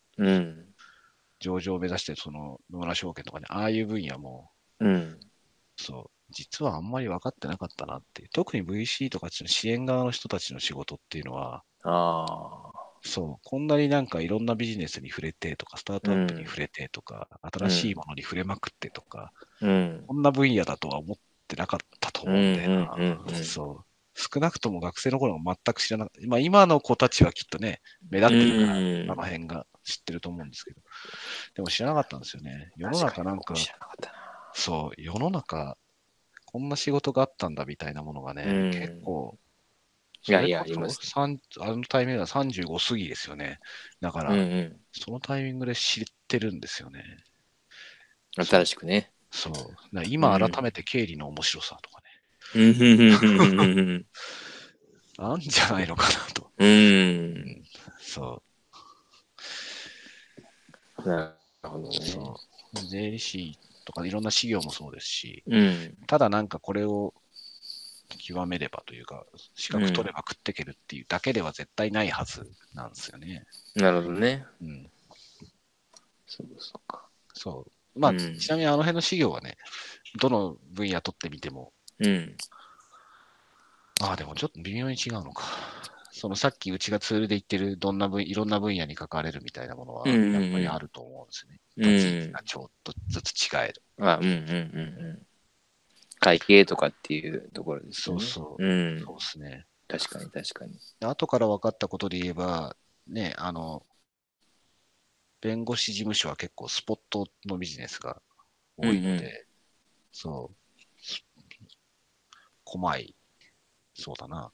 上場を目指して、その野村証券とかね、ああいう分野も、そう、実はあんまり分かってなかったなっていう。特に VC とか支援側の人たちの仕事っていうのは、そう、こんなになんかいろんなビジネスに触れてとか、スタートアップに触れてとか、新しいものに触れまくってとか、こんな分野だとは思ってなかったと思うんだよな。そう。少なくとも学生の頃は全く知らなかった。まあ今の子たちはきっとね、目立ってるから、あの辺が知ってると思うんですけど。でも知らなかったんですよね。世の中なんか、そう、世の中、こんな仕事があったんだみたいなものがね、結構、それこそ、あのタイミングは35過ぎですよね。だから、そのタイミングで知ってるんですよね。
新しくね。
そう。今改めて経理の面白さとかね。あんじゃないのかなと。そ
う。なるほどね。
そう。税理士とかいろんな事業もそうですし、ただなんかこれを極めればというか、資格取れば食っていけるっていうだけでは絶対ないはずなんですよね。
なるほどね。
そうか。そう。まあ、ちなみにあの辺の事業はね、どの分野取ってみても、ああ、でもちょっと微妙に違うのか。そのさっきうちがツールで言ってるいろんな分野に関われるみたいなものは、やっぱりあると思うんですね。立ち位置がちょっとずつ違える。
会計とかっていうところですね。
そうそう。そうですね。
確かに確かに。
後から分かったことで言えば、ね、弁護士事務所は結構スポットのビジネスが多いので、そう、細い、そうだな。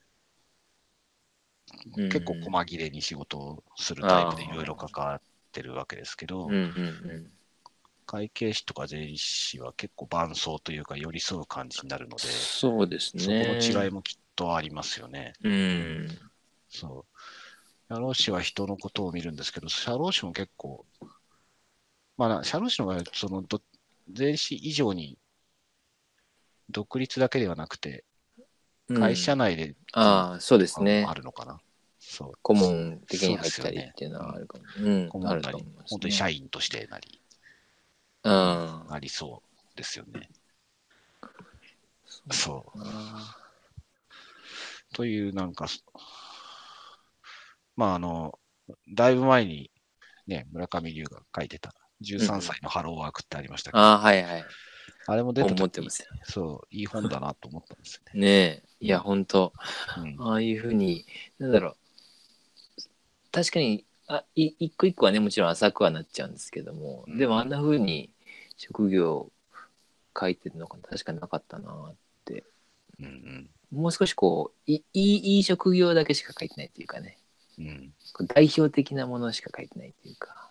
結構細切れに仕事をするタイプでいろいろ関わってるわけですけど、会計士とか税理士は結構伴走というか寄り添う感じになるので、
そうですね。
そこの違いもきっとありますよね。そう。社労士は人のことを見るんですけど、社労士も結構、まあ、社労士の場合は、税理士以上に独立だけではなくて、会社内で
そうですね。
あるのかな。そう。
顧問的に入ったりっていうのはあるかも。
顧問なり、本当に社員としてなり、ありそうですよね。そう。という、なんか、まあ、だいぶ前にね、村上龍が書いてた13歳のハローワークってありましたけど、
はいはい。
あれも出た
思ってますよ。
そう、いい本だなと思ったんですよ
ね。ねえ、いや、本当ああいうふうに、なんだろう、確かに、一個一個はね、もちろん浅くはなっちゃうんですけども、でもあんなふうに職業書いてるのが確かなかったなって。もう少しこう、いい職業だけしか書いてないっていうかね、代表的なものしか書いてないっていうか。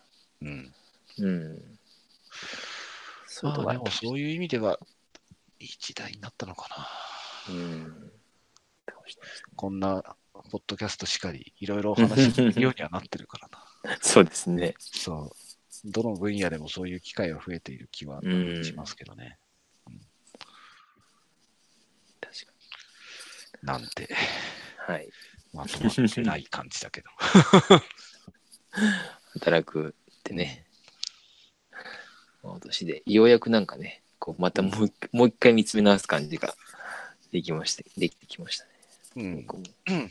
そういうとこあったそういう意味では、いい時代になったのかな。こんなポッドキャストしかり、いろいろお話聞くようにはなってるからな。
そうですね。
そう。どの分野でもそういう機会は増えている気はしますけどね。
確か
なんて、
に。はい。
まとまってない感じだけど。
働くってね、お年で、ようやくなんかね、こうまたもう一回見つめ直す感じができてきましたね。
うん。
僕も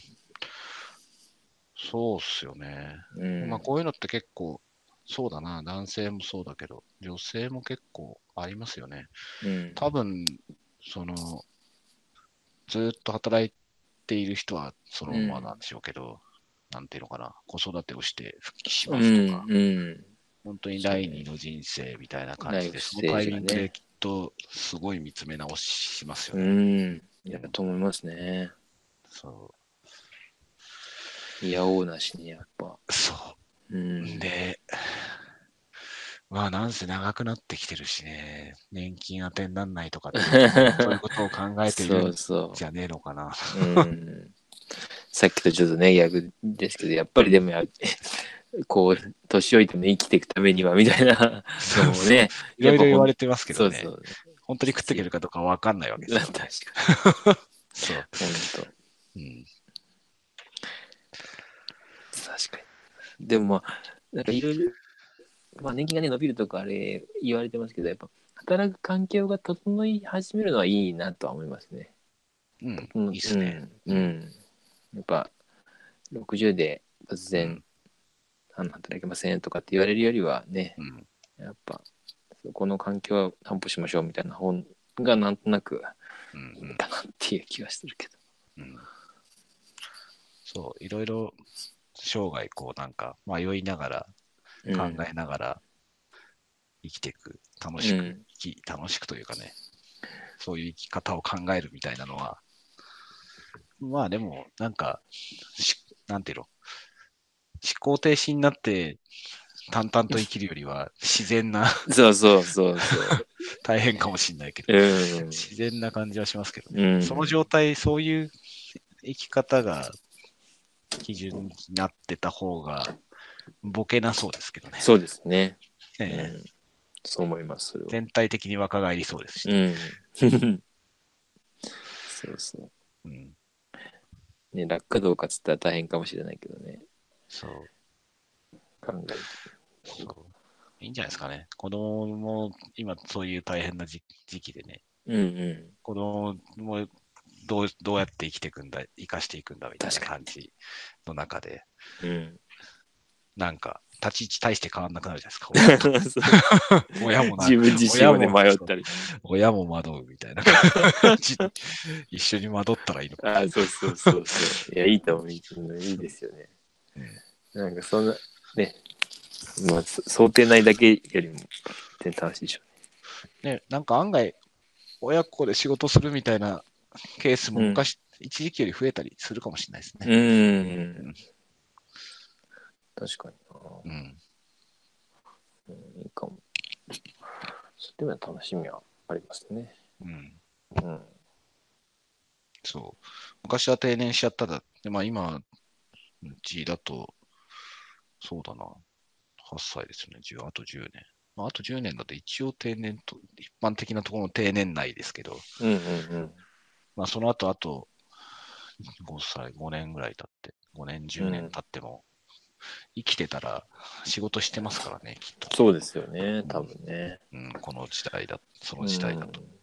そうっすよね。まあこういうのって結構、そうだな、男性もそうだけど、女性も結構ありますよね。多分、その、ずっと働いている人はそのままなんでしょうけど、なんていうのかな、子育てをして復帰しますとか、本当に第二の人生みたいな感じで、そのタイミングできっとすごい見つめ直しますよね。
いや、と思いますね。
そう。
いやおうなしに、やっぱ。
そう。で、まあなんせ長くなってきてるしね、年金当てになんないとかっていう、そういうことを考えているんじゃねえのかな。
さっきとちょっとね、逆ですけど、やっぱりでもこう、年老いても生きていくためにはみたいなのもね、
いろいろ言われてますけどね。
そう
本当に食っていけるかどうかわかんないわけですよ、ね。
確かに。
そう。
本当。確かに。でもまあ、なんかいろいろ、まあ年金がね、伸びるとかあれ言われてますけど、やっぱ働く環境が整い始めるのはいいなとは思いますね。
いいっすね。
やっぱ60で突然、働けませんとかって言われるよりはね、やっぱそこの環境は担保しましょうみたいな本がなんとなくいいかなっていう気がするけど。
そう、いろいろ生涯こうなんか迷いながら、考えながら生きていく、楽しくというかね、そういう生き方を考えるみたいなのは、まあでも、なんか、なんていうの、思考停止になって淡々と生きるよりは自然な
そう
大変かもしれないけど、自然な感じはしますけどね。その状態、そういう生き方が基準になってた方がボケなそうですけどね。
そうですね。そう思います、それは。
全体的に若返りそうですし。
そう。ね、楽かどうかっつったら大変かもしれないけどね。
そう。
考えて。
そう。いいんじゃないですかね。子供も今そういう大変な時期でね。子供もどうやって生きていくんだ、生かしていくんだみたいな感じの中で、なんか立ち位置大して変わんなくなるじゃないですか。親も
自分自身をね、迷ったり。
親も惑うみたいな感じで一緒に惑ったらいいのかな。
そう。いや、いいと思う。いいですよね。なんかそんな、ね、まあ、想定内だけよりも全然楽しいでしょ
うね。なんか案外、親子で仕事するみたいなケースも一時期より増えたりするかもしれないですね。
確かにな。いいかも。そういう楽しみはありますね。
そう。昔は定年しちゃっただ。で、まあ今、うちだと、そうだな。8歳ですよね。あと10年。まあ、あと10年だと一応定年と、一般的なところの定年内ですけど、まあその後、あと5年ぐらい経って、5年、10年経っても、生きてたら仕事してますからね、きっと。
そうですよね、多分ね。
この時代だ、その時代だと。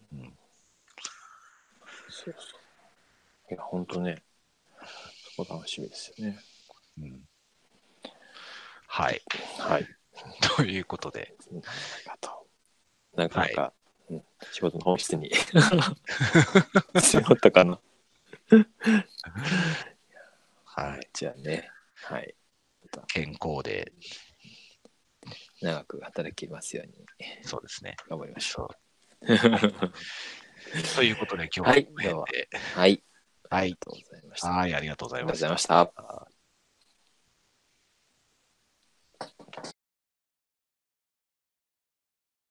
そう。いや、ほんとね、そこ楽しみですよね。
はい。ということで。
なかなか、仕事の本質に迫ったかな。じゃあね、
健康で
長く働きますように。
そうですね。
頑張りましょ
う。ということで今日はこの辺で。
はい。
ありがとうございました。
ありがとうございました。